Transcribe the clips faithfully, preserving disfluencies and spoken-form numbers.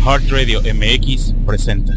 Heart Radio M X presenta.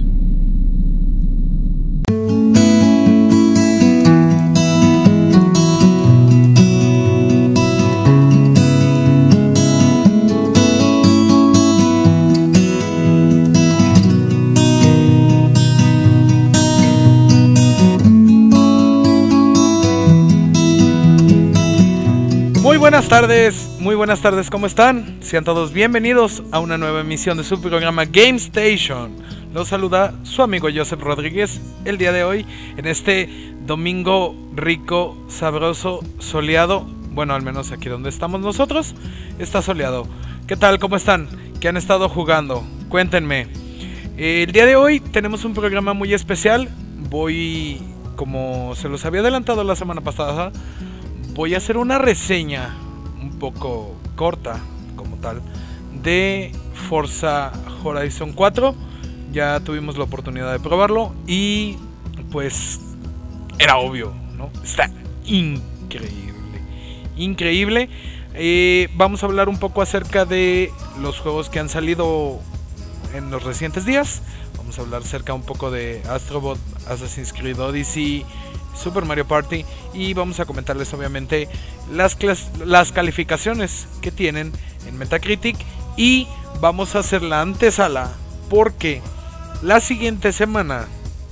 Muy buenas tardes, muy buenas tardes, ¿cómo están? Sean todos bienvenidos a una nueva emisión de su programa Game Station. Los saluda su amigo Joseph Rodríguez el día de hoy, en este domingo rico, sabroso, soleado. Bueno, al menos aquí donde estamos nosotros, está soleado. ¿Qué tal? ¿Cómo están? ¿Qué han estado jugando? Cuéntenme. El día de hoy tenemos un programa muy especial. Voy, como se los había adelantado la semana pasada, voy a hacer una reseña un poco corta, como tal, de Forza Horizon cuatro. Ya tuvimos la oportunidad de probarlo y pues era obvio, ¿no? Está increíble, increíble. Eh, vamos a hablar un poco acerca de los juegos que han salido en los recientes días. Vamos a hablar acerca un poco de Astrobot, Assassin's Creed Odyssey, Super Mario Party, y vamos a comentarles obviamente las, clas- las calificaciones que tienen en Metacritic, y vamos a hacer la antesala porque la siguiente semana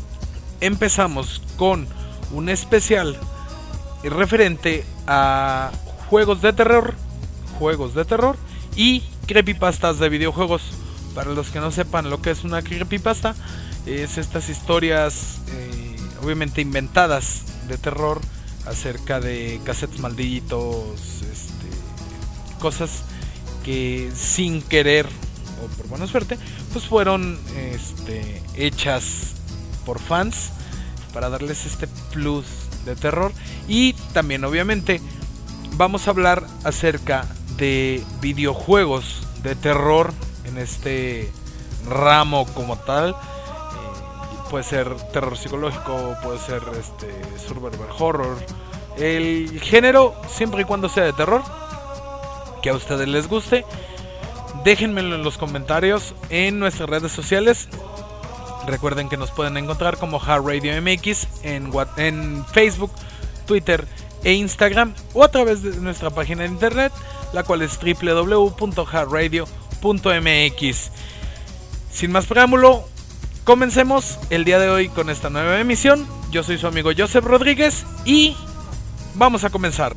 empezamos con un especial referente a juegos de terror, juegos de terror y creepypastas de videojuegos. Para los que no sepan lo que es una creepypasta, es estas historias eh, obviamente inventadas de terror acerca de cassettes malditos, este, cosas que sin querer o por buena suerte pues fueron este, hechas por fans para darles este plus de terror. Y también obviamente vamos a hablar acerca de videojuegos de terror en este ramo como tal. Puede ser terror psicológico, puede ser este survival horror, el género, siempre y cuando sea de terror, que a ustedes les guste. Déjenmelo en los comentarios en nuestras redes sociales. Recuerden que nos pueden encontrar como Heart Radio M X en, en Facebook, Twitter e Instagram, o a través de nuestra página de internet, la cual es doble u doble u doble u punto heart radio punto m x. Sin más preámbulo, comencemos el día de hoy con esta nueva emisión. Yo soy su amigo Joseph Rodríguez y vamos a comenzar.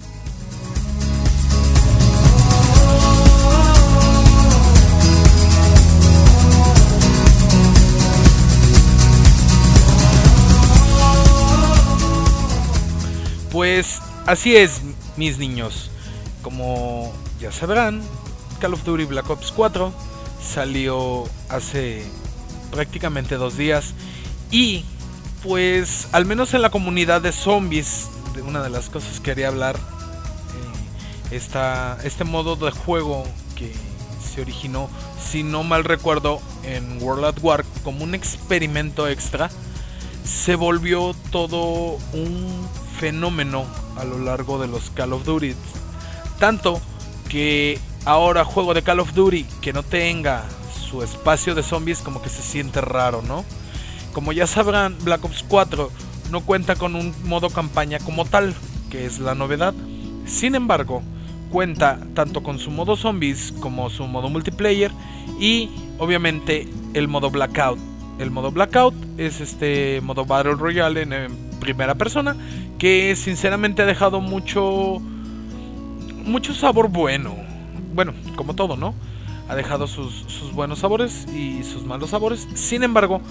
Pues así es, mis niños. Como ya sabrán, Call of Duty Black Ops cuatro salió hace prácticamente dos días, y pues al menos en la comunidad de zombies, de una de las cosas que quería hablar, eh, esta, este modo de juego que se originó, si no mal recuerdo, en World at War como un experimento extra, se volvió todo un fenómeno a lo largo de los Call of Duty, tanto que ahora juego de Call of Duty que no tenga su espacio de zombies como que se siente raro, ¿no? Como ya sabrán, Black Ops cuatro no cuenta con un modo campaña como tal, que es la novedad. Sin embargo, cuenta tanto con su modo zombies como su modo multiplayer y obviamente el modo Blackout. El modo Blackout es este modo Battle Royale en, en primera persona, que sinceramente ha dejado mucho mucho sabor bueno. Bueno, como todo, ¿no? Ha dejado sus, sus buenos sabores y sus malos sabores. Sin embargo,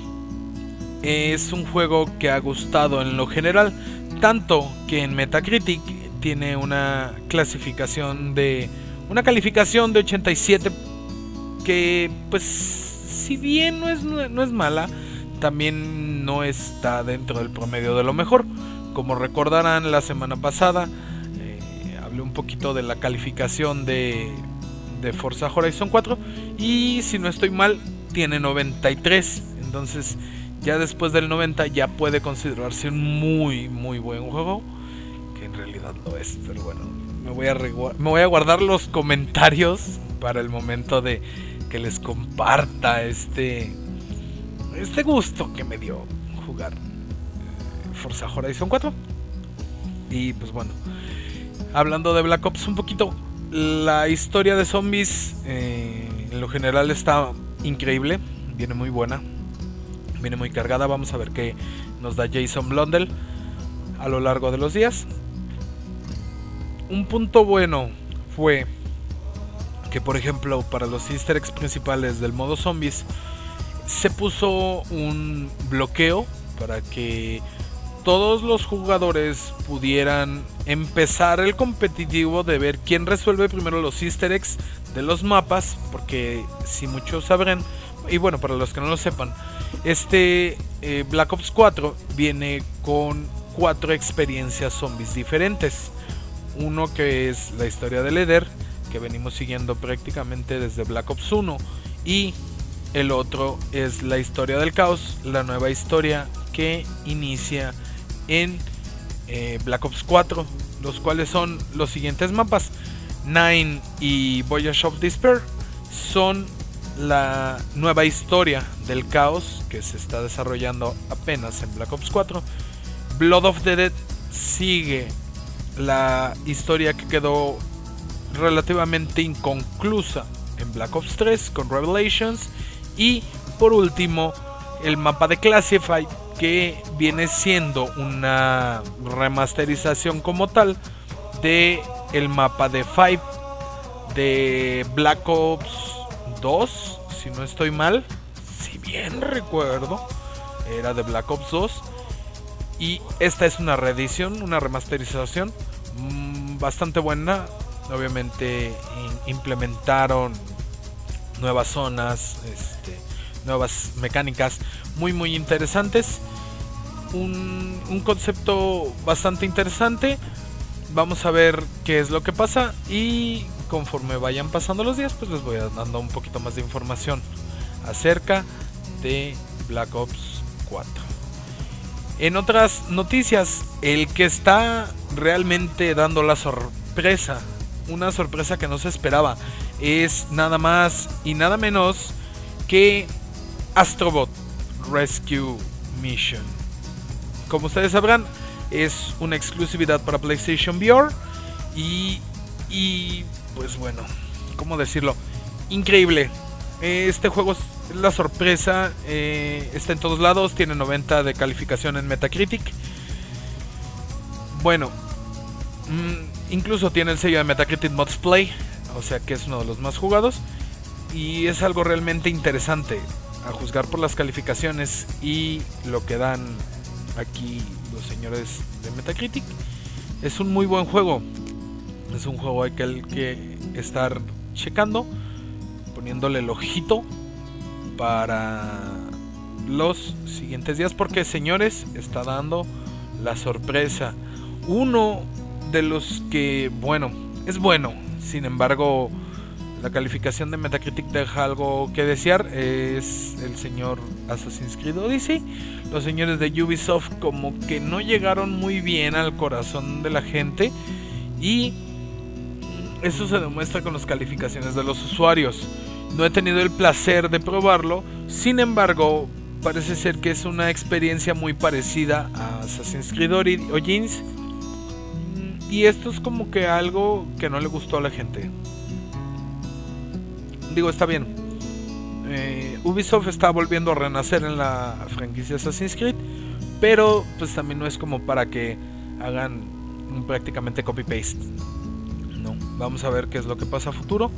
es un juego que ha gustado en lo general, tanto que en Metacritic tiene una clasificación de una calificación de ochenta y siete, que pues si bien no es, no es mala, también no está dentro del promedio de lo mejor. Como recordarán, la semana pasada eh, hablé un poquito de la calificación de de Forza Horizon cuatro, y si no estoy mal tiene noventa y tres. Entonces ya después del noventa ya puede considerarse un muy muy buen juego, que en realidad lo es. Pero bueno, me voy a, regu- me voy a guardar los comentarios para el momento de que les comparta este este gusto que me dio jugar Forza Horizon cuatro. Y pues bueno, hablando de Black Ops un poquito, la historia de zombies eh, en lo general está increíble, viene muy buena, viene muy cargada. Vamos a ver qué nos da Jason Blundell a lo largo de los días. Un punto bueno fue que, por ejemplo, para los easter eggs principales del modo zombies se puso un bloqueo para que todos los jugadores pudieran empezar el competitivo de ver quién resuelve primero los easter eggs de los mapas, porque si muchos sabrán, y bueno, para los que no lo sepan, este eh, Black Ops cuatro viene con cuatro experiencias zombies diferentes. Uno que es la historia de Eder, que venimos siguiendo prácticamente desde Black Ops uno, y el otro es la historia del caos, la nueva historia que inicia en eh, Black Ops cuatro, los cuales son los siguientes mapas. Nine y Voyage of Despair son la nueva historia del caos que se está desarrollando apenas en Black Ops cuatro. Blood of the Dead sigue la historia que quedó relativamente inconclusa en Black Ops tres con Revelations. Y por último, el mapa de Classified, que viene siendo una remasterización como tal de el mapa de Five de Black Ops dos, si no estoy mal, si bien recuerdo, era de Black Ops dos. Y esta es una reedición, una remasterización mmm, bastante buena. Obviamente in- implementaron nuevas zonas, este, nuevas mecánicas muy muy interesantes. Un, un concepto bastante interesante. Vamos a ver qué es lo que pasa, y conforme vayan pasando los días, pues les voy dando un poquito más de información acerca de Black Ops cuatro. En otras noticias, el que está realmente dando la sorpresa, una sorpresa que no se esperaba, es nada más y nada menos que Astrobot Rescue Mission. Como ustedes sabrán, es una exclusividad para PlayStation V R y, y pues bueno, ¿cómo decirlo? Increíble. Este juego es la sorpresa, eh, está en todos lados, tiene noventa de calificación en Metacritic. Bueno, mmm, incluso tiene el sello de Metacritic Mods Play, o sea que es uno de los más jugados. Y es algo realmente interesante, a juzgar por las calificaciones y lo que dan aquí los señores de Metacritic. Es un muy buen juego. Es un juego que hay que estar checando, poniéndole el ojito para los siguientes días, porque, señores, está dando la sorpresa. Uno de los que, bueno, es bueno, sin embargo, la calificación de Metacritic deja algo que desear, es el señor Assassin's Creed Odyssey. Los señores de Ubisoft como que no llegaron muy bien al corazón de la gente, y eso se demuestra con las calificaciones de los usuarios. No he tenido el placer de probarlo, sin embargo, parece ser que es una experiencia muy parecida a Assassin's Creed Origins, y esto es como que algo que no le gustó a la gente. Digo, está bien. Eh, Ubisoft está volviendo a renacer en la franquicia Assassin's Creed, pero pues también no es como para que hagan un prácticamente copy-paste. No, vamos a ver qué es lo que pasa a futuro.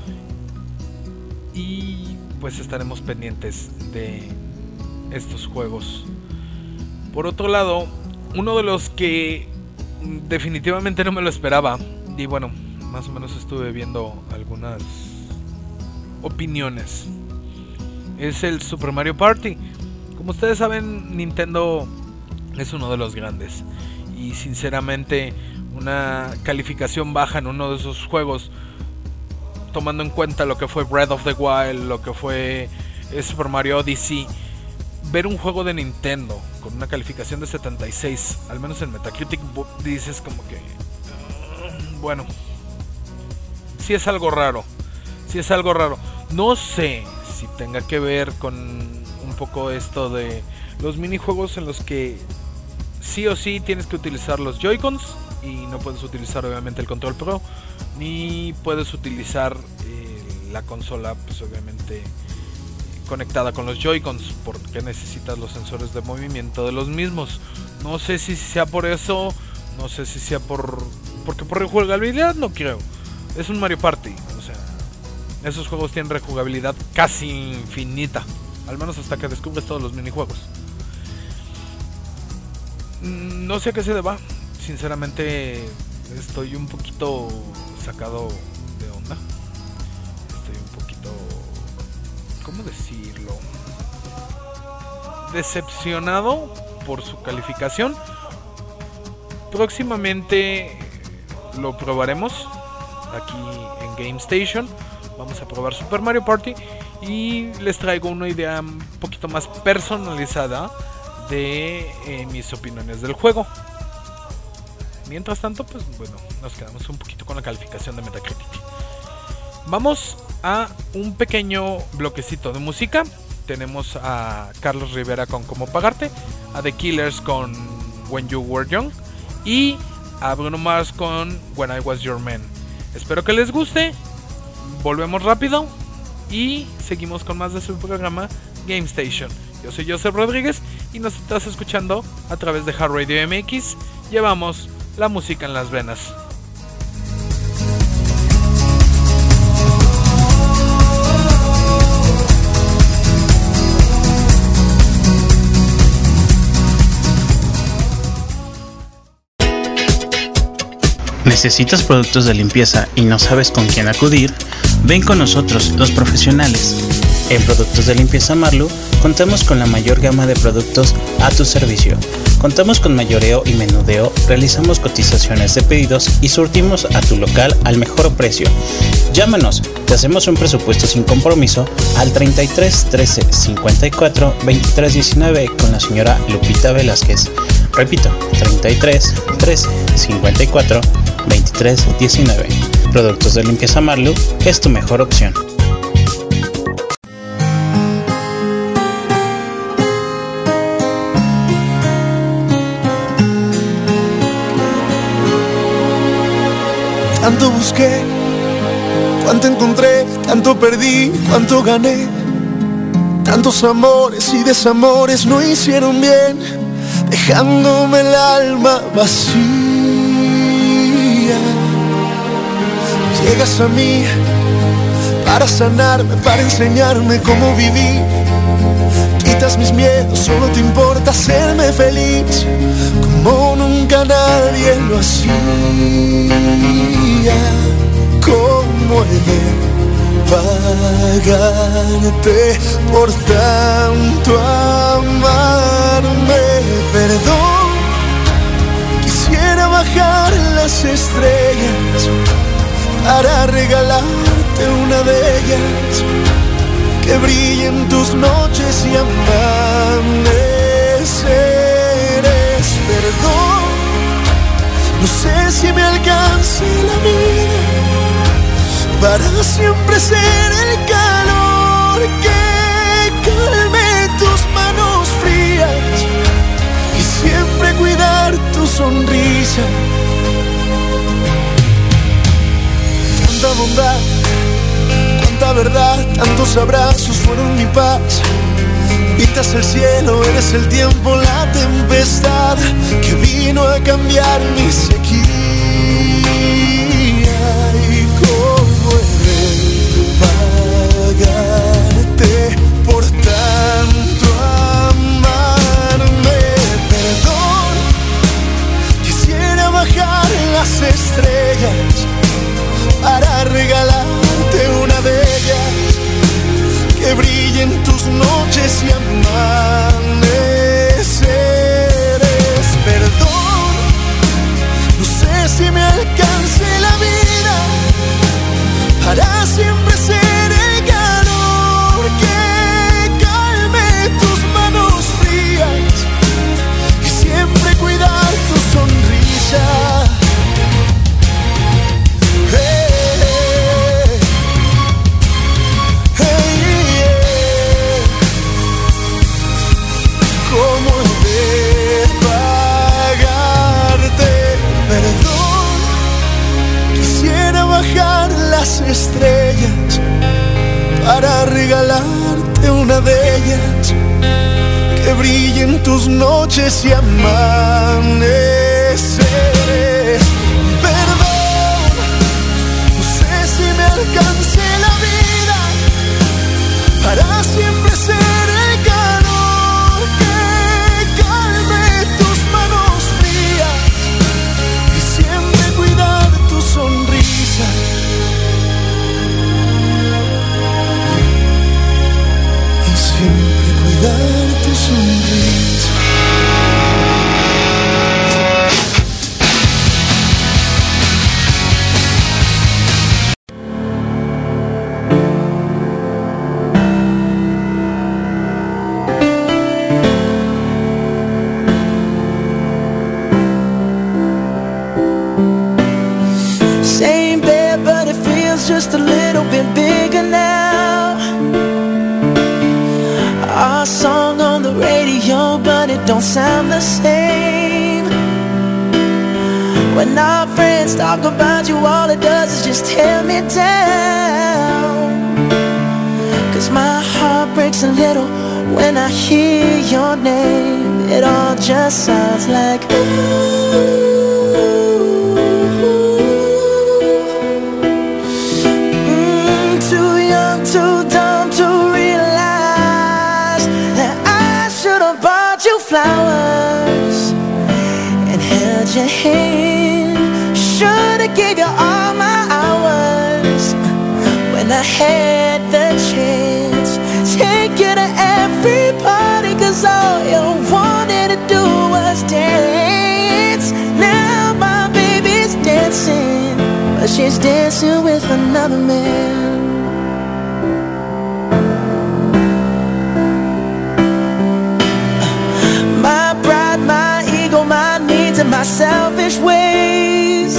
Y pues estaremos pendientes de estos juegos. Por otro lado, uno de los que definitivamente no me lo esperaba, y bueno, más o menos estuve viendo algunas opiniones, es el Super Mario Party. Como ustedes saben, Nintendo es uno de los grandes, y sinceramente una calificación baja en uno de esos juegos, tomando en cuenta lo que fue Breath of the Wild, lo que fue Super Mario Odyssey, ver un juego de Nintendo con una calificación de setenta y seis, al menos en Metacritic, dices como que uh, bueno, sí es algo raro. sí es algo raro. No sé si tenga que ver con un poco esto de los minijuegos en los que sí o sí tienes que utilizar los Joy-Cons y no puedes utilizar obviamente el Control Pro, ni puedes utilizar eh, la consola, pues obviamente conectada con los Joy-Cons, porque necesitas los sensores de movimiento de los mismos. No sé si sea por eso, no sé si sea por... porque por rejugabilidad no creo. Es un Mario Party, o sea, esos juegos tienen rejugabilidad casi infinita, al menos hasta que descubres todos los minijuegos. No sé a qué se deba, sinceramente estoy un poquito sacado de onda. Estoy un poquito... ¿cómo decirlo? Decepcionado por su calificación. Próximamente lo probaremos aquí en Game Station. Vamos a probar Super Mario Party y les traigo una idea un poquito más personalizada de eh, mis opiniones del juego. Mientras tanto, pues bueno, nos quedamos un poquito con la calificación de Metacritic. Vamos a un pequeño bloquecito de música. Tenemos a Carlos Rivera con Cómo Pagarte, a The Killers con When You Were Young y a Bruno Mars con When I Was Your Man. Espero que les guste. Volvemos rápido y seguimos con más de su programa Game Station. Yo soy Joseph Rodríguez y nos estás escuchando a través de Hard Radio M X. Llevamos la música en las venas. ¿Necesitas productos de limpieza y no sabes con quién acudir? Ven con nosotros, los profesionales. En Productos de Limpieza Marlu contamos con la mayor gama de productos a tu servicio. Contamos con mayoreo y menudeo, realizamos cotizaciones de pedidos y surtimos a tu local al mejor precio. Llámanos, te hacemos un presupuesto sin compromiso al treinta y tres trece cincuenta y cuatro veintitrés diecinueve con la señora Lupita Velázquez. Repito, treinta y tres trece cincuenta y cuatro veintitrés diecinueve. Productos de Limpieza Marlu es tu mejor opción. Tanto busqué, cuánto encontré, tanto perdí, cuánto gané. Tantos amores y desamores no hicieron bien, dejándome el alma vacía. Llegas a mí para sanarme, para enseñarme cómo vivir. Quitas mis miedos, solo te importa hacerme feliz, como nunca nadie lo hacía. ¿Cómo he de pagarte por tanto amarme? Perdón, quisiera bajar las estrellas para regalarte una de ellas, que brillen tus noches y amaneceres. Perdón, no sé si me alcance la vida para siempre ser el calor que calme tus manos frías y siempre cuidar tu sonrisa. Tanta bondad, tanta verdad, tantos abrazos fueron mi paz. Pintas el cielo, eres el tiempo, la tempestad que vino a cambiar mi sequía. Y cómo he de pagarte por tanto amarme. Perdón, quisiera bajar las estrellas para regalarte una de ellas, que brillen tus noches y amaneceres. Perdón, no sé si me alcance la vida para siempre ser el calor que calme tus manos frías y siempre cuidar tu sonrisa. regalarte una de ellas que brille en tus noches y amaneceres. Perdón, no sé si me alcance la vida para siempre ser el calor que calme tus manos frías y siempre cuidar tu sonrisa. Y siempre cuidar tu sonrisa. Just a little bit bigger now. Our song on the radio, but it don't sound the same. When our friends talk about you, all it does is just tear me down. Cause my heart breaks a little when I hear your name. It all just sounds like ooh. Too dumb to realize that I should have bought you flowers and held your hand. Should have gave you all my hours when I had the chance. Take you to every party, cause all you wanted to do was dance. Now my baby's dancing, but she's dancing with another man. And my selfish ways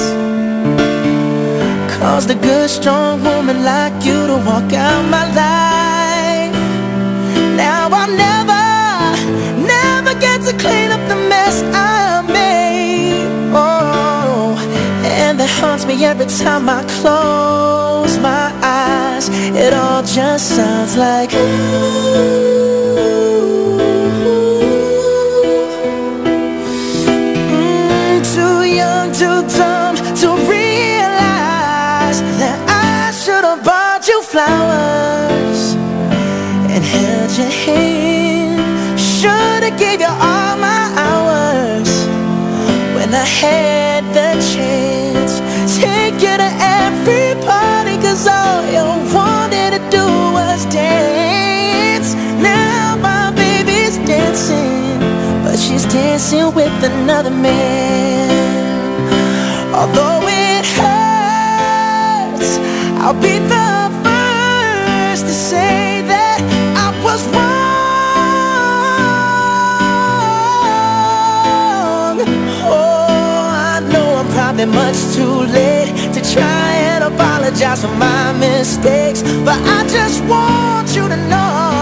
caused a good strong woman like you to walk out my life. Now I'll never, never get to clean up the mess I made. Oh, and that haunts me every time I close my eyes. It all just sounds like ooh. Too dumb to realize that I should have bought you flowers and held your hand. Should have gave you all my hours when I had the chance. Take you to every party, cause all you wanted to do was dance. Now my baby's dancing, but she's dancing with another man. Although it hurts, I'll be the first to say that I was wrong. Oh, I know I'm probably much too late to try and apologize for my mistakes, but I just want you to know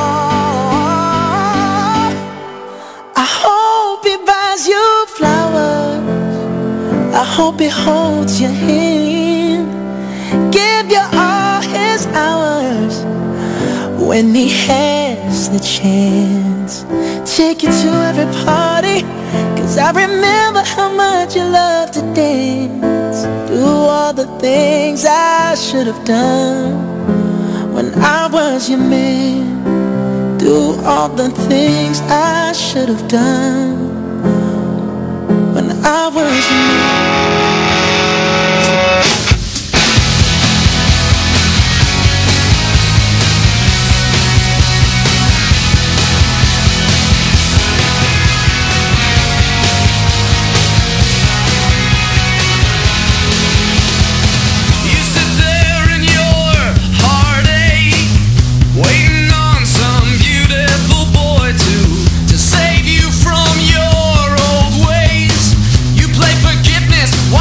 I hope he buys you flowers. I hope he holds your hand, give you all his hours when he has the chance. Take you to every party, cause I remember how much you love to dance. Do all the things I should have done when I was your man. Do all the things I should have done when I was your man. Why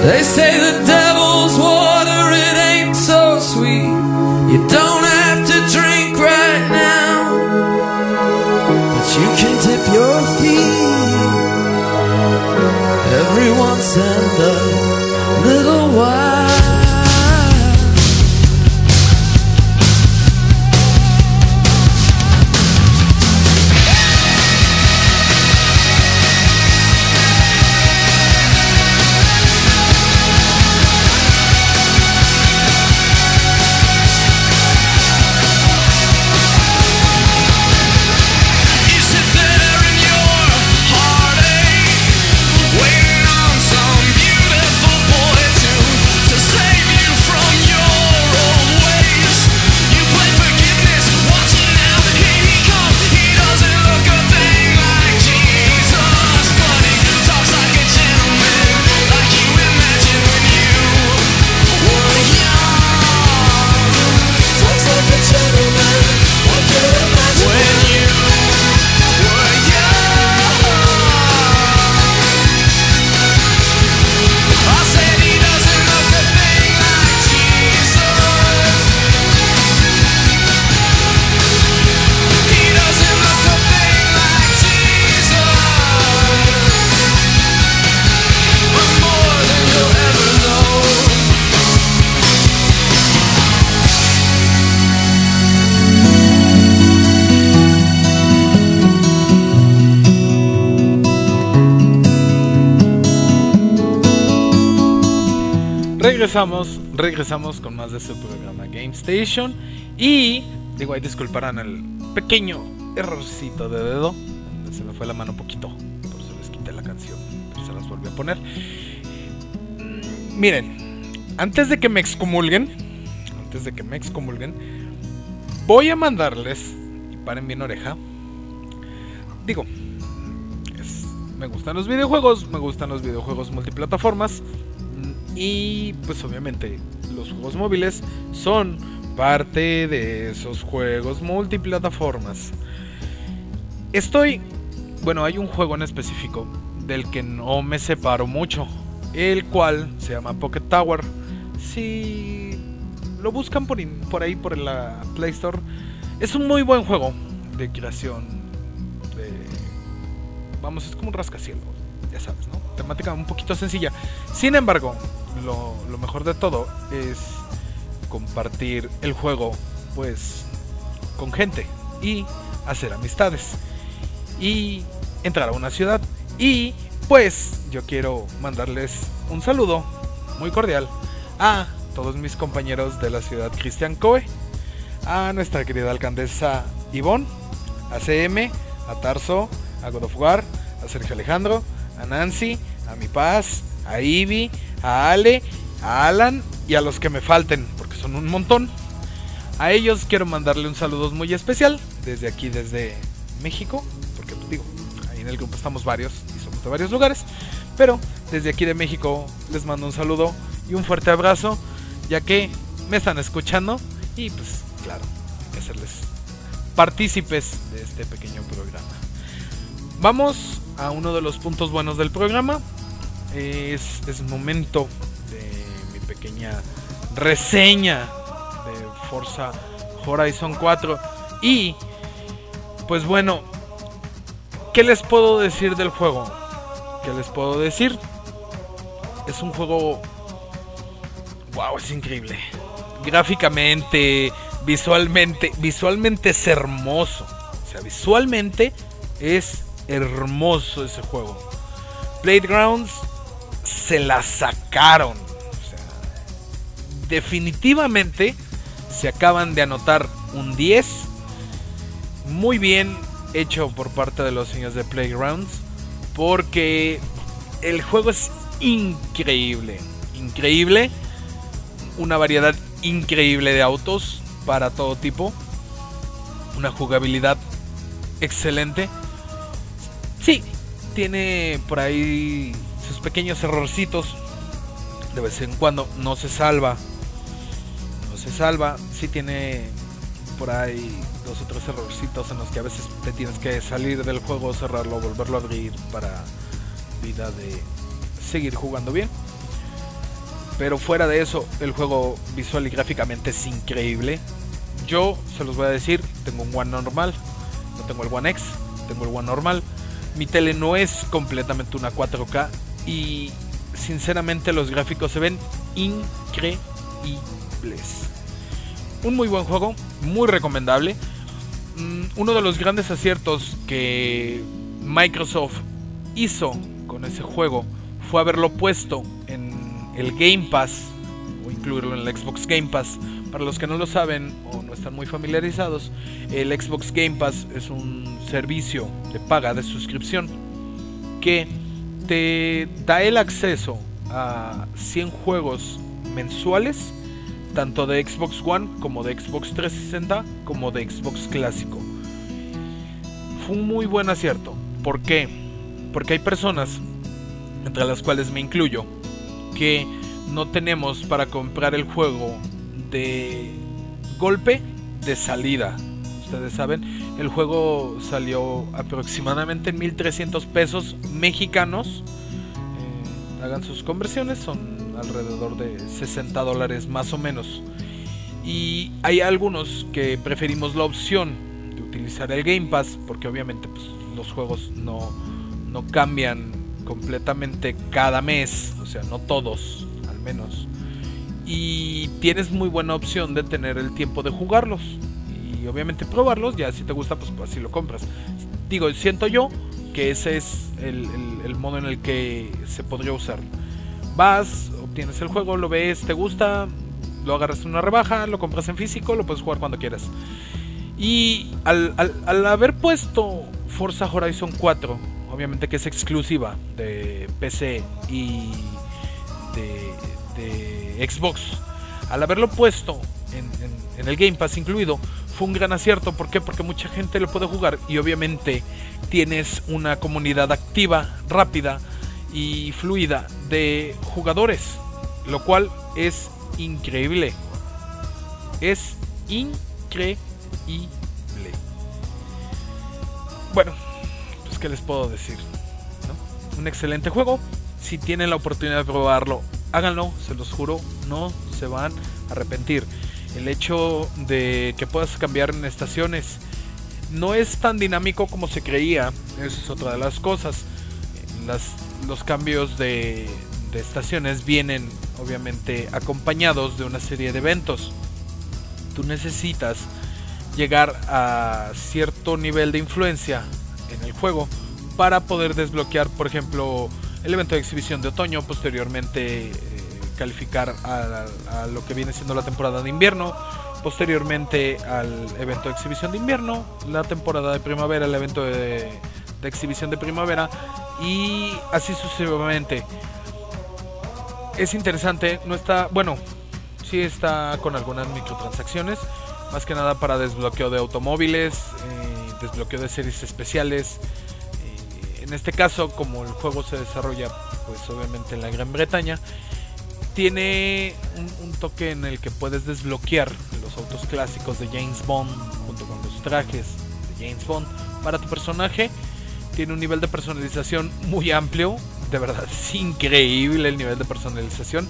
They say the devil's water, it ain't so sweet. You don't have to drink right now, but you can dip your feet every once in a little while. Regresamos, regresamos con más de su programa Game Station. Y digo, ahí disculparán el pequeño errorcito de dedo, donde se me fue la mano un poquito, por eso les quité la canción, pero se las volví a poner. Miren, antes de que me excomulguen, antes de que me excomulguen, voy a mandarles, y paren bien oreja, digo, es, me gustan los videojuegos, me gustan los videojuegos multiplataformas. Y pues obviamente los juegos móviles son parte de esos juegos multiplataformas. Estoy... Bueno, hay un juego en específico del que no me separo mucho, el cual se llama Pocket Tower. Si lo buscan por, in, por ahí, por la Play Store, es un muy buen juego de creación de... Vamos, es como un rascacielos, ya sabes, ¿no? Temática un poquito sencilla. Sin embargo, lo, lo mejor de todo es compartir el juego, pues, con gente y hacer amistades y entrar a una ciudad. Y pues yo quiero mandarles un saludo muy cordial a todos mis compañeros de la ciudad Cristian Coe, a nuestra querida alcaldesa Ivonne, a C M, a Tarso, a God of War, a Sergio Alejandro, a Nancy, a Mi Paz, a Ivy, a Ale, a Alan y a los que me falten, porque son un montón. A ellos quiero mandarle un saludo muy especial desde aquí, desde México, porque pues, digo, ahí en el grupo estamos varios y somos de varios lugares, pero desde aquí de México les mando un saludo y un fuerte abrazo, ya que me están escuchando y pues claro, hay que hacerles partícipes de este pequeño programa. Vamos a uno de los puntos buenos del programa. Es, es momento de mi pequeña reseña de Forza Horizon cuatro. Y pues bueno, ¿qué les puedo decir del juego? ¿Qué les puedo decir? Es un juego... Wow, es increíble. Gráficamente, visualmente, visualmente es hermoso. O sea, visualmente es hermoso ese juego. Playgrounds se la sacaron. O sea, definitivamente se acaban de anotar un diez. Muy bien hecho por parte de los señores de Playgrounds, porque el juego es increíble. Increíble. Una variedad increíble de autos para todo tipo. Una jugabilidad excelente. Sí, tiene por ahí sus pequeños errorcitos. De vez en cuando no se salva. No se salva. Sí tiene por ahí dos o tres errorcitos en los que a veces te tienes que salir del juego, cerrarlo, volverlo a abrir para vida de seguir jugando bien. Pero fuera de eso, el juego visual y gráficamente es increíble. Yo se los voy a decir, tengo un One normal, no tengo el One X, tengo el One normal. Mi tele no es completamente una cuatro K y sinceramente los gráficos se ven increíbles. Un muy buen juego, muy recomendable. Uno de los grandes aciertos que Microsoft hizo con ese juego fue haberlo puesto en el Game Pass o incluirlo en el Xbox Game Pass. Para los que no lo saben o no están muy familiarizados, el Xbox Game Pass es un servicio de paga, de suscripción, que te da el acceso a cien juegos mensuales, tanto de Xbox One como de Xbox trescientos sesenta como de Xbox clásico. Fue un muy buen acierto. ¿Por qué? Porque hay personas, entre las cuales me incluyo, que no tenemos para comprar el juego de golpe de salida. Ustedes saben, el juego salió aproximadamente en mil trescientos pesos mexicanos. Eh, hagan sus conversiones, son alrededor de sesenta dólares más o menos. Y hay algunos que preferimos la opción de utilizar el Game Pass, porque obviamente pues, los juegos no, no cambian completamente cada mes, o sea, no todos, al menos. Y tienes muy buena opción de tener el tiempo de jugarlos y obviamente probarlos. Ya si te gusta, pues, pues así lo compras. Digo, siento yo que ese es el, el, el modo en el que se podría usar. Vas, obtienes el juego, lo ves, te gusta, lo agarras en una rebaja, lo compras en físico, lo puedes jugar cuando quieras. Y al, al, al haber puesto Forza Horizon cuatro, obviamente que es exclusiva de P C y de, de Xbox, al haberlo puesto en, en, en el Game Pass incluido, fue un gran acierto. ¿Por qué? Porque mucha gente lo puede jugar y obviamente tienes una comunidad activa, rápida y fluida de jugadores, lo cual es increíble. Es increíble. Bueno, pues qué les puedo decir, ¿no? Un excelente juego. Si tienen la oportunidad de probarlo, háganlo, se los juro, no se van a arrepentir. El hecho de que puedas cambiar en estaciones no es tan dinámico como se creía. Eso es otra de las cosas. Las, los cambios de, de estaciones vienen obviamente acompañados de una serie de eventos. Tú necesitas llegar a cierto nivel de influencia en el juego para poder desbloquear, por ejemplo, el evento de exhibición de otoño, posteriormente eh, calificar a, a lo que viene siendo la temporada de invierno, posteriormente al evento de exhibición de invierno, la temporada de primavera, el evento de, de exhibición de primavera y así sucesivamente. Es interesante, no está, bueno, sí está con algunas microtransacciones, más que nada para desbloqueo de automóviles, eh, desbloqueo de series especiales. Eh, en este caso, como el juego se desarrolla, pues obviamente en la Gran Bretaña, tiene un, un toque en el que puedes desbloquear los autos clásicos de James Bond junto con los trajes de James Bond para tu personaje. Tiene un nivel de personalización muy amplio, de verdad es increíble el nivel de personalización.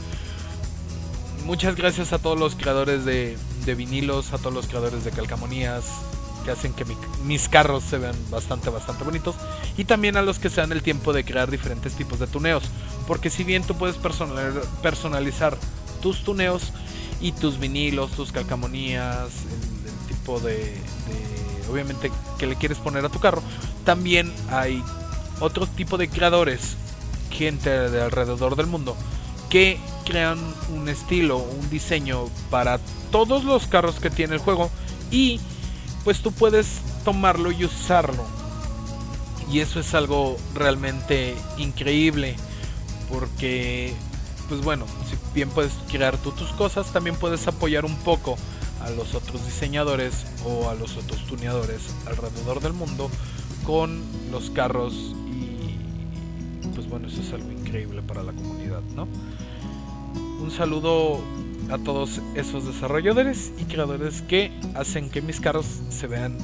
Muchas gracias a todos los creadores de, de vinilos, a todos los creadores de calcamonías que hacen que mi, mis carros se vean bastante, bastante bonitos. Y también a los que se dan el tiempo de crear diferentes tipos de tuneos. Porque si bien tú puedes personal, personalizar tus tuneos y tus vinilos, tus calcamonías, el, el tipo de, de, obviamente, que le quieres poner a tu carro, también hay otro tipo de creadores, gente de alrededor del mundo, que crean un estilo, un diseño para todos los carros que tiene el juego y pues tú puedes tomarlo y usarlo. Y eso es algo realmente increíble porque, pues bueno, si bien puedes crear tú tus cosas, también puedes apoyar un poco a los otros diseñadores o a los otros tuneadores alrededor del mundo con los carros y pues bueno, eso es algo increíble para la comunidad, ¿no? Un saludo a todos esos desarrolladores y creadores que hacen que mis carros se vean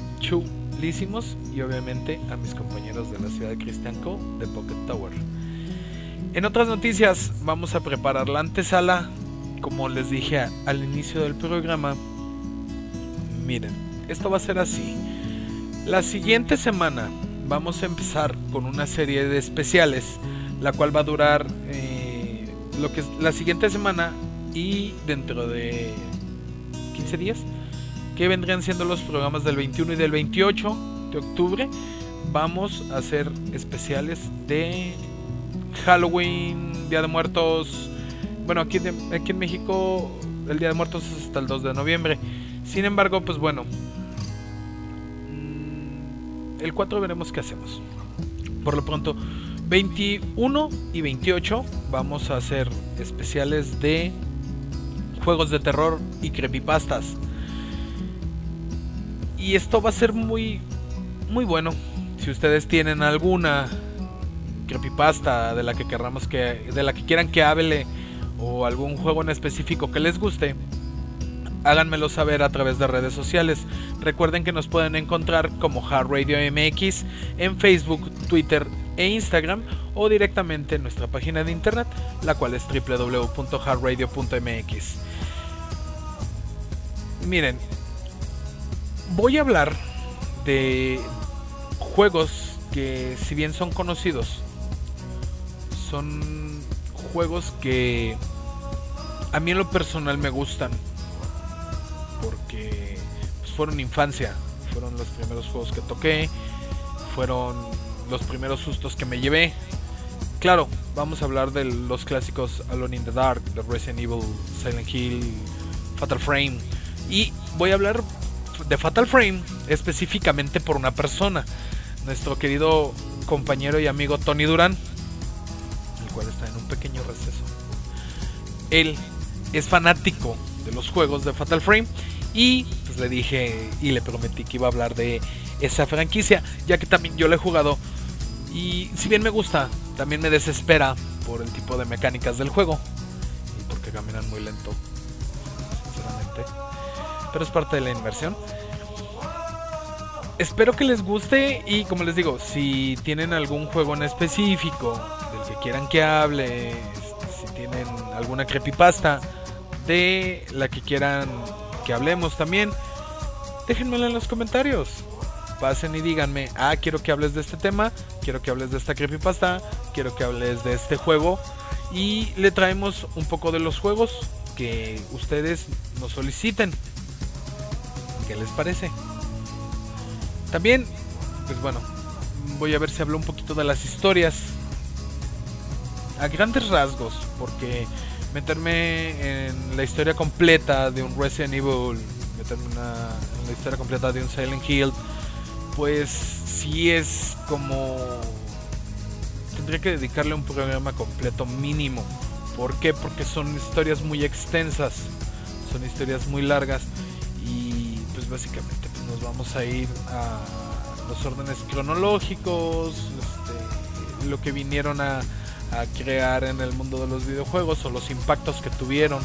chulísimos y obviamente a mis compañeros de la ciudad de Cristian Co de Pocket Tower. En otras noticias, vamos a preparar la antesala. Como les dije a, al inicio del programa, miren, esto va a ser así. La siguiente semana vamos a empezar con una serie de especiales, la cual va a durar eh, lo que es la siguiente semana y dentro de quince días, que vendrían siendo los programas del veintiuno y del veintiocho de octubre. Vamos a hacer especiales de Halloween, Día de Muertos. Bueno, aquí, de, aquí en México el Día de Muertos es hasta el dos de noviembre. Sin embargo, pues bueno, el cuatro veremos qué hacemos. Por lo pronto, veintiuno y veintiocho vamos a hacer especiales de juegos de terror y creepypastas. Y esto va a ser muy, muy bueno. Si ustedes tienen alguna creepypasta de la que querramos que, de la que quieran que hable, o algún juego en específico que les guste, háganmelo saber a través de redes sociales. Recuerden que nos pueden encontrar como Hard Radio M X en Facebook, Twitter e Instagram, o directamente en nuestra página de internet, la cual es doble u doble u doble u punto hard radio punto m x. Miren, voy a hablar de juegos que, si bien son conocidos, son juegos que a mí en lo personal me gustan, porque pues, fueron infancia, fueron los primeros juegos que toqué, fueron los primeros sustos que me llevé. Claro, vamos a hablar de los clásicos Alone in the Dark, de Resident Evil, Silent Hill, Fatal Frame, y voy a hablar de Fatal Frame específicamente por una persona, nuestro querido compañero y amigo Tony Durán, el cual está en un pequeño receso. Él es fanático de los juegos de Fatal Frame y pues le dije y le prometí que iba a hablar de esa franquicia, ya que también yo la he jugado y si bien me gusta, también me desespera por el tipo de mecánicas del juego y porque caminan muy lento, sinceramente, pero es parte de la inversión. Espero que les guste y, como les digo, si tienen algún juego en específico del que quieran que hable, si tienen alguna creepypasta de la que quieran que hablemos también, déjenmela en los comentarios. Pasen y díganme, ah, quiero que hables de este tema, quiero que hables de esta creepypasta, quiero que hables de este juego, y le traemos un poco de los juegos que ustedes nos soliciten. ¿Qué les parece? También, pues bueno, voy a ver si hablo un poquito de las historias a grandes rasgos, porque meterme en la historia completa de un Resident Evil, meterme una, en la historia completa de un Silent Hill, pues sí es como... tendría que dedicarle un programa completo mínimo. ¿Por qué? Porque son historias muy extensas, son historias muy largas y pues básicamente pues nos vamos a ir a los órdenes cronológicos, este, lo que vinieron a, a crear en el mundo de los videojuegos o los impactos que tuvieron,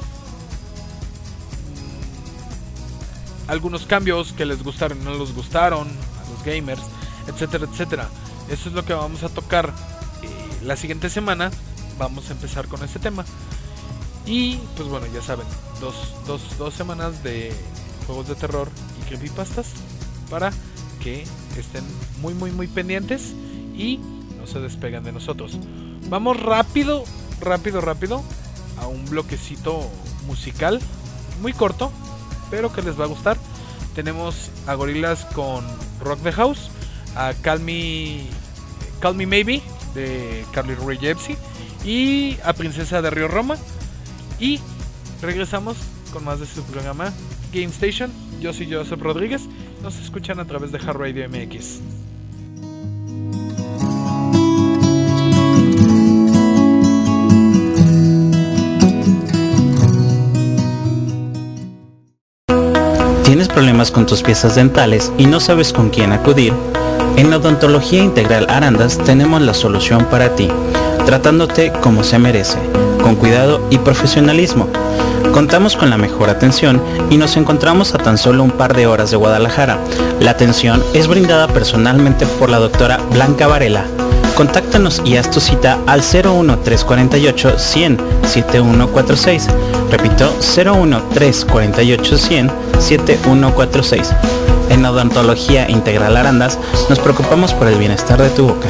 algunos cambios que les gustaron y no les gustaron a los gamers, etcétera, etcétera. Eso es lo que vamos a tocar eh, la siguiente semana. Vamos a empezar con este tema. Y pues bueno, ya saben, dos, dos, dos semanas de juegos de terror y creepypastas para que estén muy muy muy pendientes y no se despeguen de nosotros. Vamos rápido, rápido, rápido a un bloquecito musical muy corto, pero que les va a gustar. Tenemos a Gorillaz con Rock the House, a Call Me, Call Me Maybe de Carly Rae Jepsen y a Princesa de Río Roma. Y regresamos con más de su programa Game Station. Yo soy Joseph Rodríguez. Nos escuchan a través de Hard Radio M X. ¿Tienes problemas con tus piezas dentales y no sabes con quién acudir? En Odontología Integral Arandas tenemos la solución para ti, tratándote como se merece, con cuidado y profesionalismo. Contamos con la mejor atención y nos encontramos a tan solo un par de horas de Guadalajara. La atención es brindada personalmente por la doctora Blanca Varela. Contáctanos y haz tu cita al cero uno tres cuatro ocho cien siete uno cuatro seis. Repito, cero uno tres cuatro ocho cien siete uno cuatro seis. En Odontología Integral Arandas nos preocupamos por el bienestar de tu boca.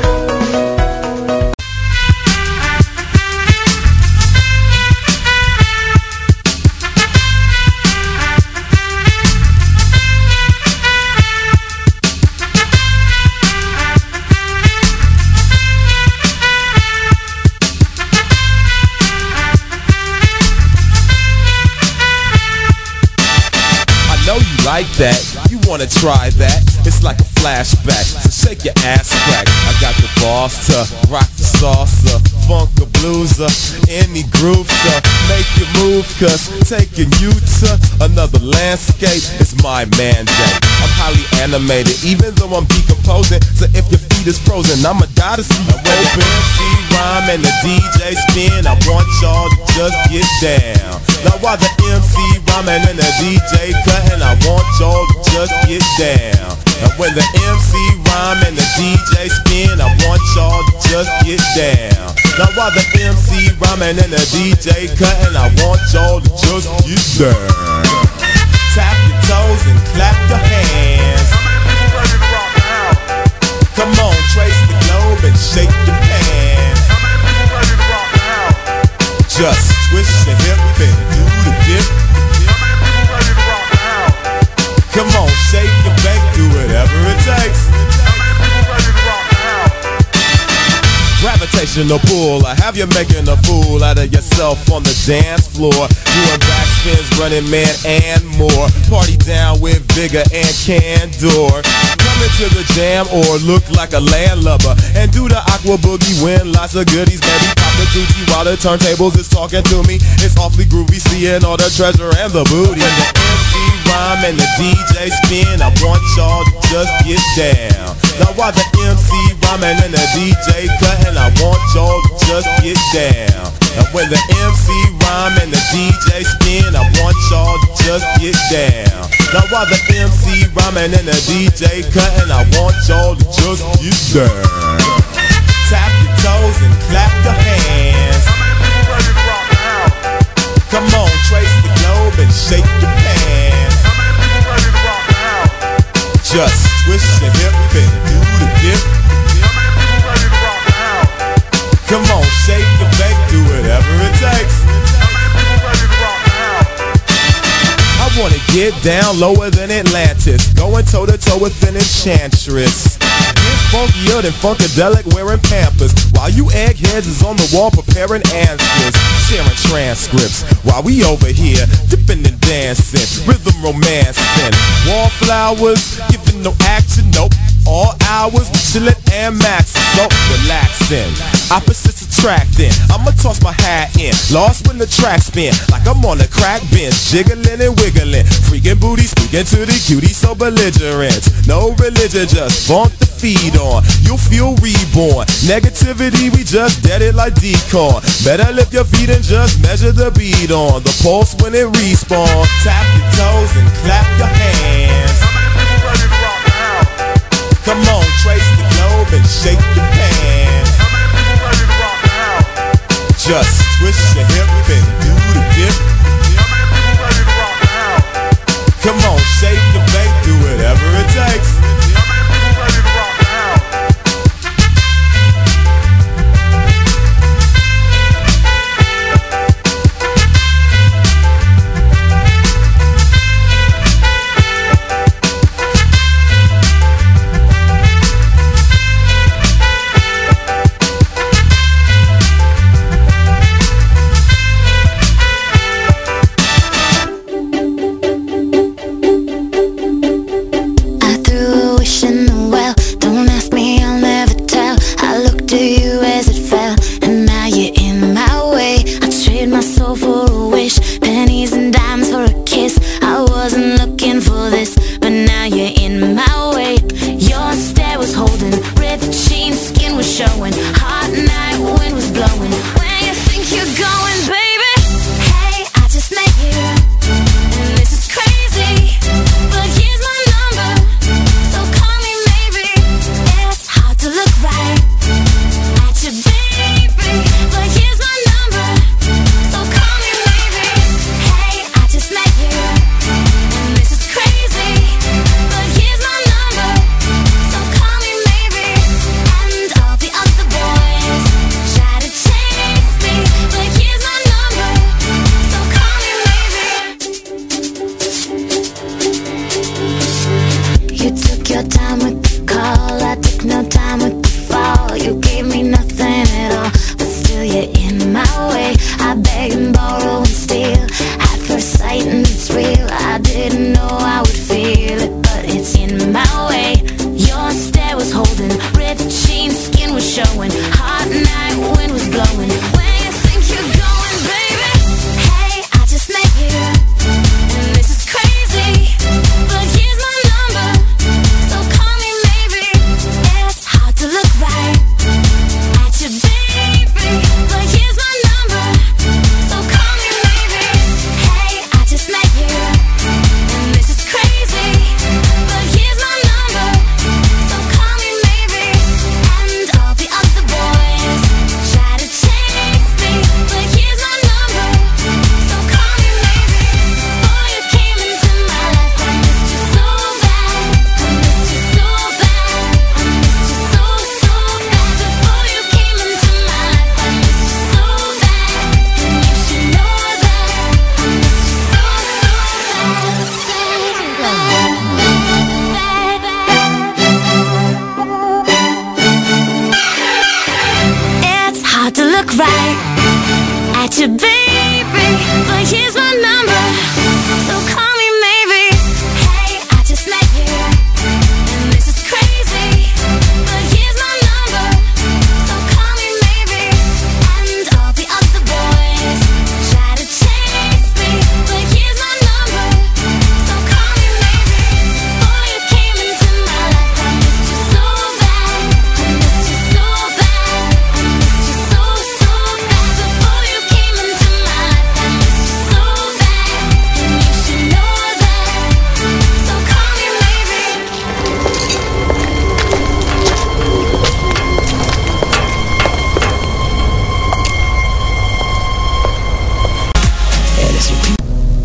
Like that, you wanna try that? It's like a flashback, so shake your ass crack. I got the boss to rock the salsa, funk the blueser, any groove to make you move. Cause taking you to another landscape is my mandate. I'm highly animated, even though I'm decomposing. So if your feet is frozen, I'ma die to see you open. M C rhyme and the D J spin, I want y'all to just get down. Now while the M C rhyming and the D J cutting, I want y'all to just get down. And when the M C rhyme and the D J spin, I want y'all to just get down. Now while the M C rhyming and the D J cutting, I want y'all to just get down. Tap your toes and clap your hands. Come on, trace the globe and shake your pants. Just twist your hip and do the dip. Come on, shake your bank, do whatever it takes. Gravitational pull, I have you making a fool out of yourself on the dance floor. Doing backspins, running man and more. Party down with vigor and candor. Come into the jam or look like a landlubber and do the aqua boogie, win lots of goodies. Baby, pop the Gucci while the turntables is talking to me. It's awfully groovy, seeing all the treasure and the booty. And the M C rhyme and the D J spin, I want y'all to just get down. Now while the M C rhyming and the D J cutting, I want y'all to just get down. And when the M C rhyme and the D J spin, I want y'all to just get down. Now while the M C rhyming and the D J cutting, I want y'all to just get down. Tap your toes and clap your hands. Come on, trace the globe and shake your pants. Just twist your hip and do the dip. Come on, shake your bank, do whatever it takes. I wanna get down lower than Atlantis, going toe to toe with an enchantress. Get funkier than Funkadelic wearing Pampers, while you eggheads is on the wall preparing answers, sharing transcripts, while we over here dipping and dancing, rhythm romancing, wallflowers, giving no action, nope. All hours, we chillin' and maxin', so relaxin'. Opposites attracting, I'ma toss my hat in, lost when the track spin, like I'm on a crack bench, jiggling and wiggling, freaking booty, speaking to the cutie, so belligerent. No religion, just funk the feed on, you'll feel reborn. Negativity, we just dead it like decon. Better lift your feet and just measure the beat on the pulse when it respawn. Tap your toes and clap your hands. Come on, trace the globe and shake your pants. Just twist your hip and do the dip. Come on, shake your bank, do whatever it takes. at you, baby, but here's my number, so call me maybe. Hey, I just met you, and this is crazy, but here's my number, so call me maybe. And all the other boys try to chase me, but here's my number, so call me maybe. Before you came into my life, I missed you so bad, I missed you so bad, I missed you so, so bad. Before you came into my life, I missed you so bad, and you should know that, so call me maybe. Eres mi prim-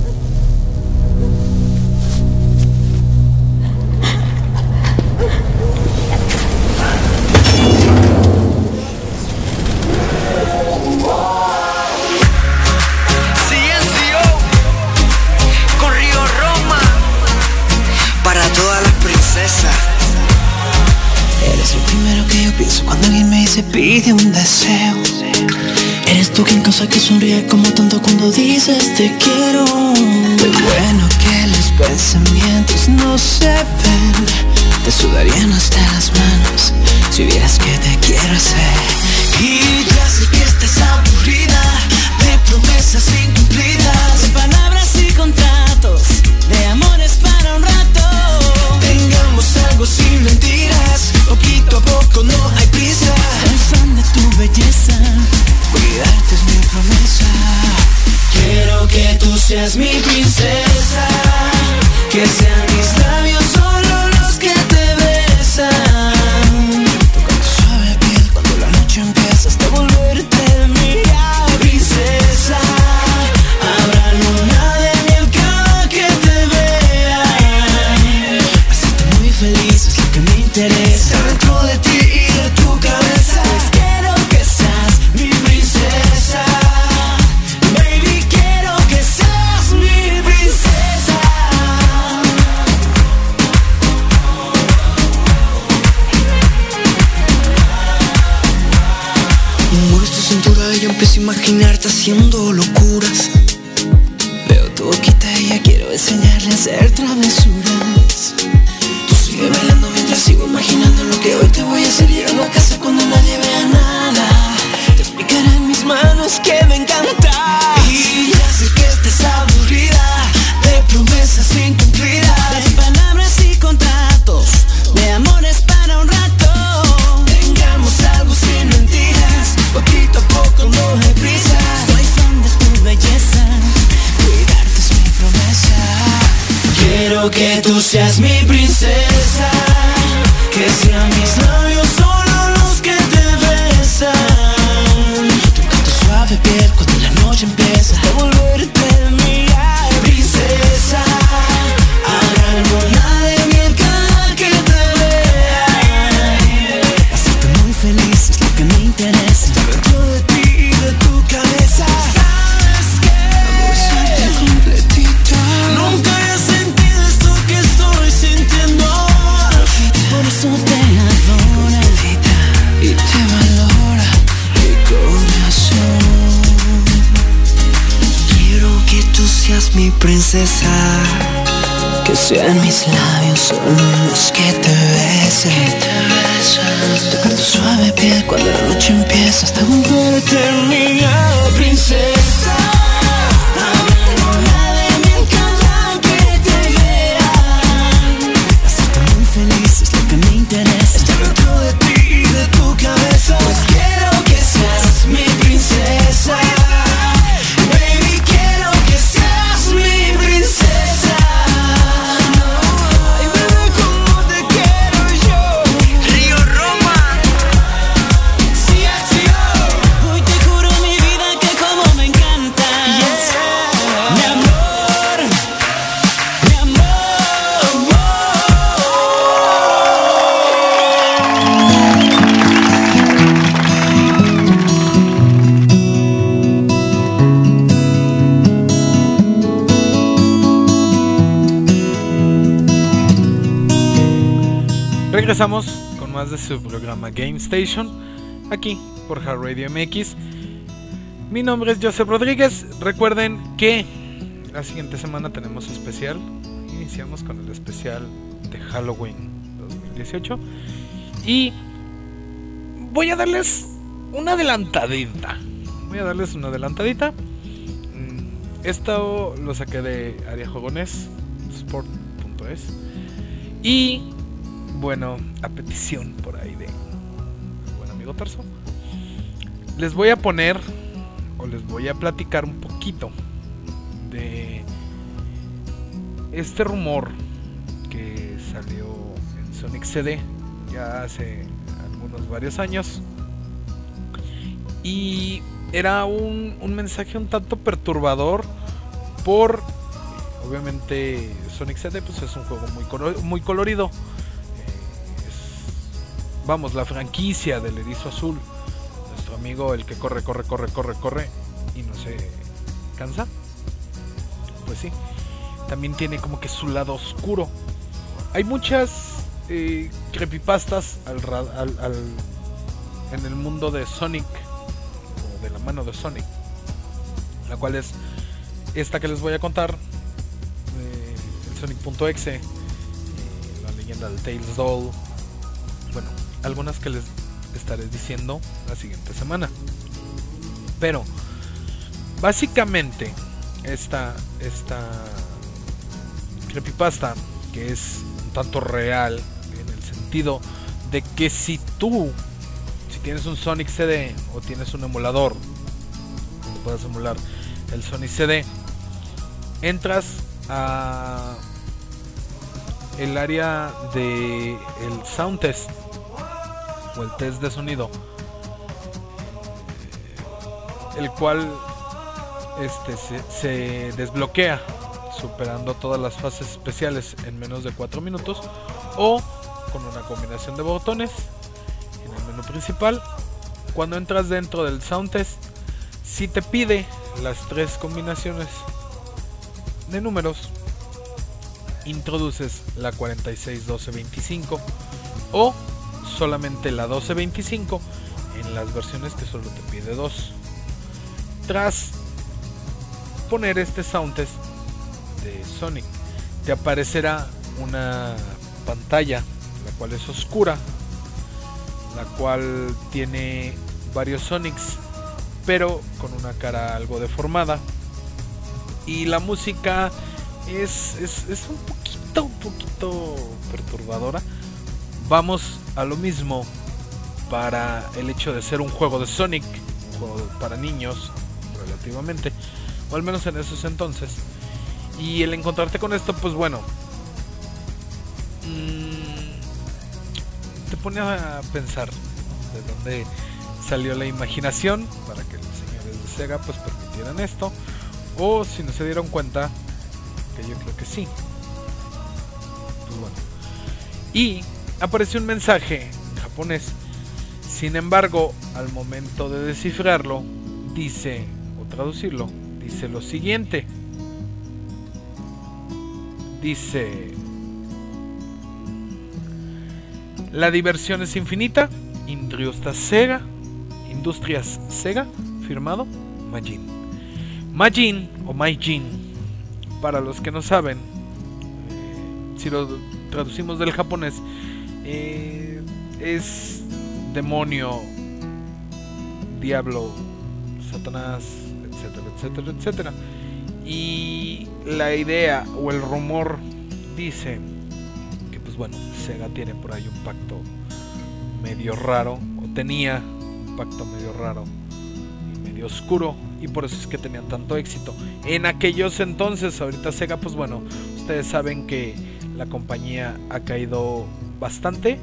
C N C O con Río Roma para todas las princesas. Eres lo primero que yo pienso cuando alguien me dice pide un deseo. Eres tú quien causa que sonríe como tonto cuando dices te quiero. Qué bueno que los pensamientos no se ven, te sudarían hasta las manos si vieras que te quiero hacer. Y ya sé que estás aburrida de promesas incumplidas, de palabras y contratos, de amores para un rato. Tengamos algo sin mentiras, poquito a poco, no hay prisa. Soy fan de tu belleza, cuidarte es mi promesa. Quiero que tú seas mi princesa, que sean mis labios solo los que te besan. Tocar tu suave piel cuando la noche empieza hasta volverte mía, princesa. Habrá luna de miel cada que te vea. Hacerte muy feliz es lo que me interesa. Estar dentro de ti y de tu cabeza. Pues quiero que seas mi princesa. Baby, quiero que seas mi princesa. Mueves tu cintura y yo empiezo a imaginarte haciendo locuras. Veo tu boquita y ya quiero enseñarle a hacer travesuras. Tú sigue bailando mientras sigo imaginando lo que hoy te voy a hacer. Llegando a casa cuando nadie vea nada, te explicaré en mis manos que me encanta. Y ya sé que estás aburrida de promesas incumplidas, de palabras y contratos, de amores para un rato. Tengamos algo sin mentiras, poquito a poco, no hay prisa. Soy fan de tu belleza, cuidarte es mi promesa. Quiero que tú seas mi princesa, que sean mis labios solo los que te besan. Tocar tu suave piel cuando la noche empieza a volverte mía, princesa. Habrá luna de miel cada que te vea. Hacerte muy feliz es lo que me interesa. Estar dentro de ti y de tu cabeza. ¿Sabes qué? Besarte completita. Nunca he sentido esto que estoy sintiendo. Por eso te adora y te valora mi corazón. Quiero que tú seas mi princesa, que sean mis labios solo los que te besen. Tocar tu suave piel cuando la noche empieza hasta volverte mía, princesa. Habrá luna de miel cada que te vea. Hacerte muy feliz es lo que me interesa. Estar dentro de ti y de tu cabeza. Pues quiero que seas mi princesa. Baby, quiero que seas mi princesa. Ay, bebé, como te quiero yo. Río Roma. Sí, sí, oh. Hoy te juro mi vida que como me encanta. Mi amor, mi amor. Regresamos con más de su programa Game Station, aquí por Hard Radio M X. Mi nombre es Joseph Rodríguez. Recuerden que la siguiente semana tenemos especial. Iniciamos con el especial de Halloween dos mil dieciocho. Y voy a darles una adelantadita. Voy a darles una adelantadita. Esto lo saqué de Área Jugones Sport punto es. Y bueno, a petición por ahí de buen amigo Tarso, les voy a poner o les voy a platicar un poquito de este rumor que salió en Sonic C D ya hace algunos varios años. Y era un, un mensaje un tanto perturbador por, obviamente, Sonic C D pues es un juego muy, colo- muy colorido. Eh, es, vamos, la franquicia del erizo azul. Nuestro amigo, el que corre, corre, corre, corre, corre y no se cansa. Pues sí, también tiene como que su lado oscuro. Hay muchas eh, creepypastas al, al, al, en el mundo de Sonic, o de la mano de Sonic, la cual es esta que les voy a contar, eh, el Sonic punto exe, eh, la leyenda del Tails Doll. Bueno, algunas que les estaré diciendo la siguiente semana. Pero básicamente esta, esta creepypasta, que es un tanto real en el sentido de que si tú, si tienes un Sonic C D o tienes un emulador donde puedas emular el Sonic C D, entras a el área de el sound test o el test de sonido, el cual este se, se desbloquea superando todas las fases especiales en menos de cuatro minutos, o con una combinación de botones en el menú principal. Cuando entras dentro del sound test, si te pide las tres combinaciones de números, introduces la cuarenta y seis doce veinticinco o solamente la doce veinticinco en las versiones que solo te pide dos. Tras poner este sound test de Sonic, te aparecerá una pantalla la cual es oscura, la cual tiene varios Sonics pero con una cara algo deformada, y la música es, es, es un poquito, un poquito perturbadora. Vamos a lo mismo para el hecho de ser un juego de Sonic, un juego para niños relativamente, o al menos en esos entonces. Y el encontrarte con esto, pues bueno, mmm, te pone a pensar de dónde salió la imaginación para que los señores de Sega pues permitieran esto, o si no se dieron cuenta, que yo creo que sí. Pues bueno. Y apareció un mensaje en japonés. Sin embargo, al momento de descifrarlo, dice, o traducirlo, dice lo siguiente. Dice: la diversión es infinita, Industrias Sega, Industrias Sega, firmado Majin. Majin o Majin, para los que no saben, eh, si lo traducimos del japonés, eh, es demonio, diablo, Satanás, etcétera, etcétera, etcétera. Y la idea o el rumor dice que pues bueno, Sega tiene por ahí un pacto medio raro, o tenía un pacto medio raro y medio oscuro, y por eso es que tenían tanto éxito en aquellos entonces. Ahorita Sega, pues bueno, ustedes saben que la compañía ha caído bastante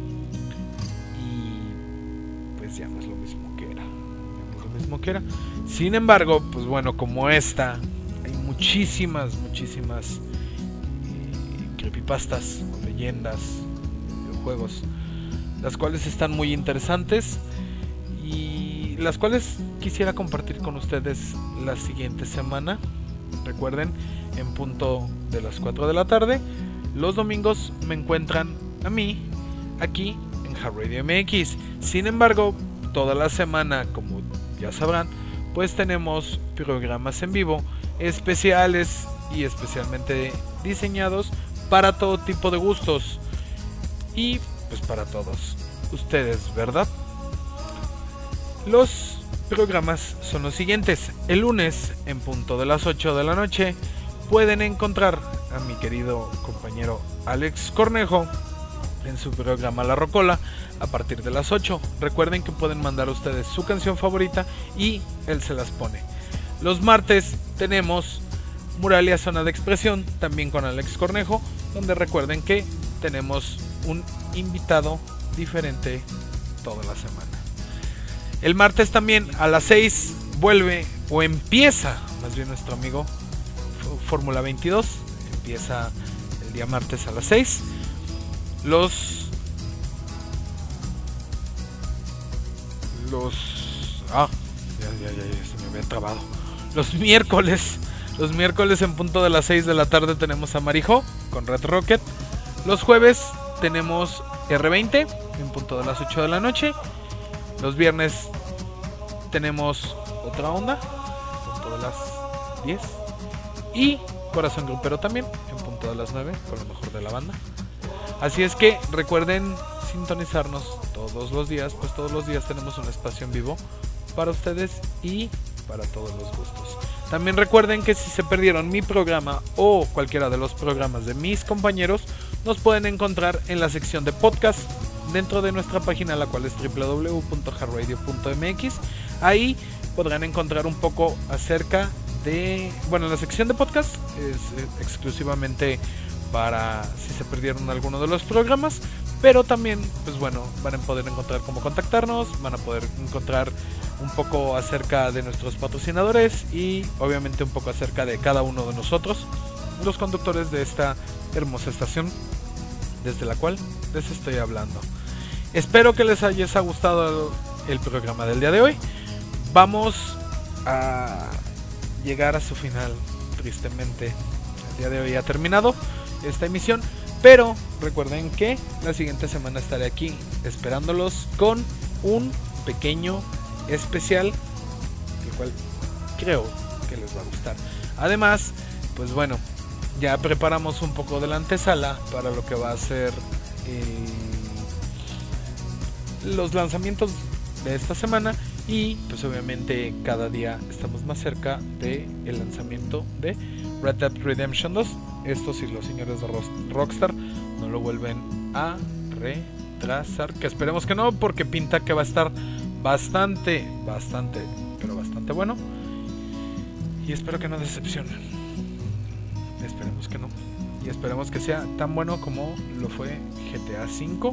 y pues ya no es lo mismo que era, ya no es lo mismo que era. Sin embargo, pues bueno, como esta, hay muchísimas, muchísimas eh, creepypastas o leyendas de videojuegos, las cuales están muy interesantes y las cuales quisiera compartir con ustedes la siguiente semana. Recuerden, en punto de las cuatro de la tarde, los domingos me encuentran a mí aquí en Hard Radio M X. Sin embargo, toda la semana, como ya sabrán, pues tenemos programas en vivo especiales y especialmente diseñados para todo tipo de gustos y pues para todos ustedes, ¿verdad? Los programas son los siguientes. El lunes, en punto de las ocho de la noche, pueden encontrar a mi querido compañero Alex Cornejo en su programa La Rocola a partir de las ocho. Recuerden que pueden mandar a ustedes su canción favorita y él se las pone. Los martes tenemos Muralia Zona de Expresión, también con Alex Cornejo, donde recuerden que tenemos un invitado diferente toda la semana. El martes también a las seis vuelve o empieza, más bien nuestro amigo Fórmula veintidós, empieza el día martes a las seis. Los los ah, ya, ya, ya, ya se me había trabado. Los miércoles, los miércoles en punto de las seis de la tarde tenemos a Marijo con Red Rocket. Los jueves tenemos R veinte en punto de las ocho de la noche. Los viernes tenemos Otra Onda en punto de las diez. Y Corazón Grupero también en punto de las nueve con lo mejor de la banda. Así es que recuerden sintonizarnos todos los días, pues todos los días tenemos un espacio en vivo para ustedes y para todos los gustos. También recuerden que si se perdieron mi programa o cualquiera de los programas de mis compañeros, nos pueden encontrar en la sección de podcast dentro de nuestra página, la cual es doble u doble u doble u punto hard-radio punto m x. Ahí podrán encontrar un poco acerca de... Bueno, la sección de podcast es exclusivamente para si se perdieron alguno de los programas, pero también, pues bueno, van a poder encontrar cómo contactarnos, van a poder encontrar un poco acerca de nuestros patrocinadores y obviamente un poco acerca de cada uno de nosotros, los conductores de esta hermosa estación desde la cual les estoy hablando. Espero que les haya gustado el, el programa del día de hoy. Vamos a llegar a su final, tristemente. El día de hoy ha terminado esta emisión, pero recuerden que la siguiente semana estaré aquí esperándolos con un pequeño especial, el cual creo que les va a gustar. Además, pues bueno, ya preparamos un poco de la antesala para lo que va a ser el, los lanzamientos de esta semana, y pues obviamente cada día estamos más cerca del lanzamiento de Red Dead Redemption dos. Esto si los señores de Rockstar no lo vuelven a retrasar, que esperemos que no, porque pinta que va a estar bastante, bastante, pero bastante bueno, y espero que no decepcionen. Esperemos que no, y esperemos que sea tan bueno como lo fue G T A cinco.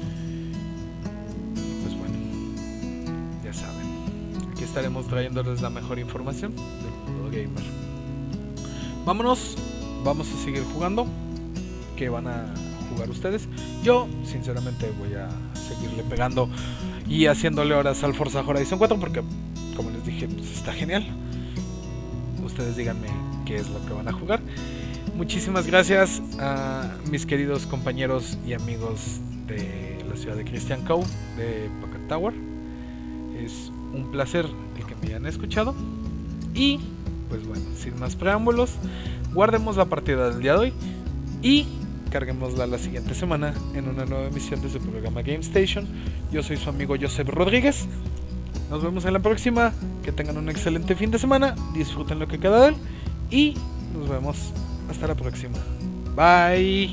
Pues bueno, ya saben, aquí estaremos trayéndoles la mejor información del mundo gamer. Vámonos, vamos a seguir jugando. ¿Qué van a jugar ustedes? Yo sinceramente voy a seguirle pegando y haciéndole horas al Forza Horizon cuatro, porque como les dije, pues está genial. Ustedes díganme qué es lo que van a jugar. Muchísimas gracias a mis queridos compañeros y amigos de la ciudad de Christian Cow, de Pocket Tower. Es un placer el que me hayan escuchado. Y pues bueno, sin más preámbulos, guardemos la partida del día de hoy y carguémosla la siguiente semana en una nueva emisión de su programa Game Station. Yo soy su amigo Joseph Rodríguez. Nos vemos en la próxima. Que tengan un excelente fin de semana. Disfruten lo que queda de él. Y nos vemos hasta la próxima. Bye.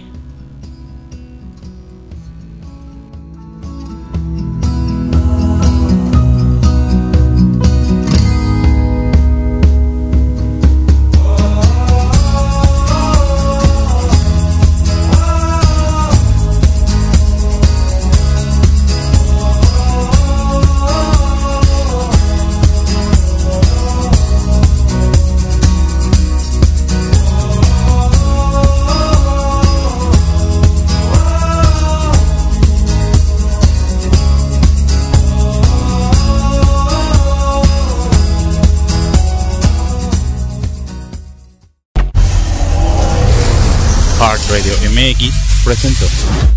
Hard Radio M X presentó.